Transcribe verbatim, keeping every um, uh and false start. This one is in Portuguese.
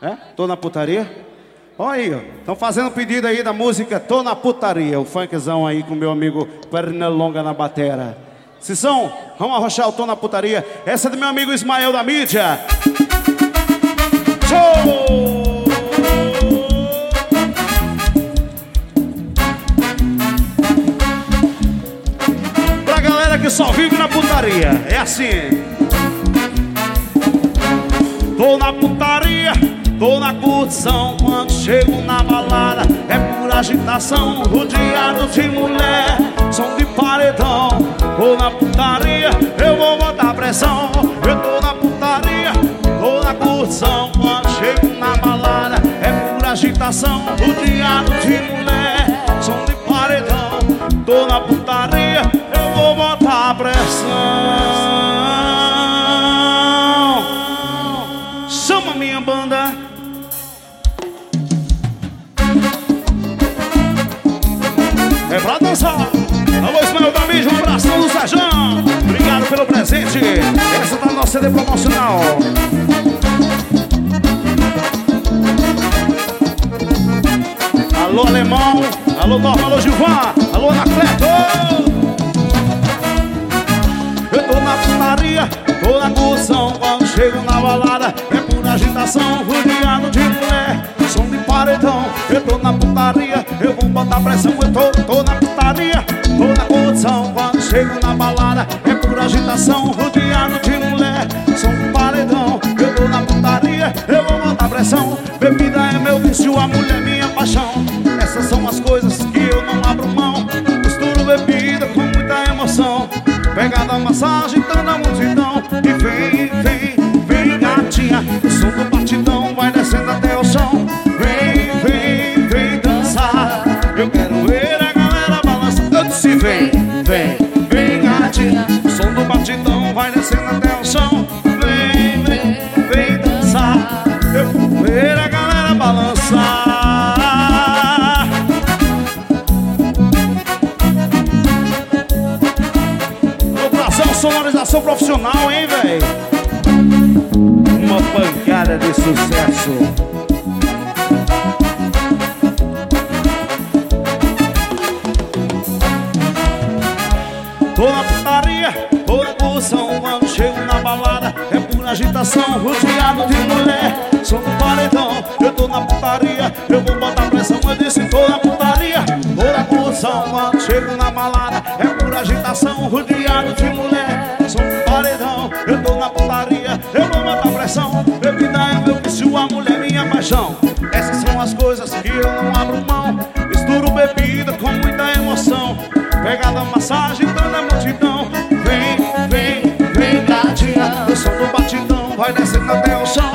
É? Tô na putaria? Olha aí, ó. Estão fazendo pedido aí da música Tô na Putaria. O funkzão aí com meu amigo Pernalonga na batera. Cissão, vamos arrochar o Tô na Putaria. Essa é do meu amigo Ismael da mídia. Show! Pra galera que só vive na putaria. É assim. Tô na putaria, tô na curtição. Quando chego na balada é pura agitação, rodeado de mulher, som de paredão. Tô na putaria, eu vou botar pressão. Eu tô na putaria, tô na curtição. Quando chego na balada é pura agitação, rodeado de mulher, som de paredão. Tô na putaria, eu vou botar pressão. Chama minha banda. É pra dançar. Alô, Ismael da mídia, um abração do Sajão. Obrigado pelo presente. Essa tá no nosso C D promocional. Alô, Alemão. Alô, Norma. Alô, Gilvan. Alô, Anacleto. Eu tô na putaria, tô na curtição. Quando chego na balada é pura agitação, rodeado de mulher, som de paredão. Eu tô na putaria, eu vou botar pressão. Eu tô, tô na putaria, tô na curtição. Quando chego na balada é pura agitação, rodeado de mulher, som de paredão. Eu tô na putaria, eu vou botar pressão. Bebida é meu vício, a mulher é minha paixão. Essas são as coisas que eu não abro mão. Misturo bebida com muita emoção, pegada, massagem, toda a multidão. E vem, vem, vem gatinha, o som do batidão vai descendo até o chão. Vem, vem, vem dançar, eu quero ver a galera balançar. Eu disse vem, vem, vem gatinha, o som do batidão vai descendo até o chão. Vem, vem, vem dançar, eu quero ver a galera balançar. Sonorização profissional, hein, velho? Uma pancada de sucesso. Tô na putaria, tô na curtição. Quando chego na balada é pura agitação, rodeado de mulher, som do paredão. Eu tô na putaria, eu vou botar pressão. Eu disse tô na putaria, tô na curtição. Quando chego na balada é pura agitação, rodeado de mulher, som do paredão. Eu tô na putaria, eu vou botar pressão. Bebida é meu vício, a mulher é minha paixão. Essas são as coisas que eu não abro mão. Misturo bebida com muita emoção, pegada, massagem, toda a multidão. Vem, vem, vem gatinha, o som do batidão vai descendo até o chão.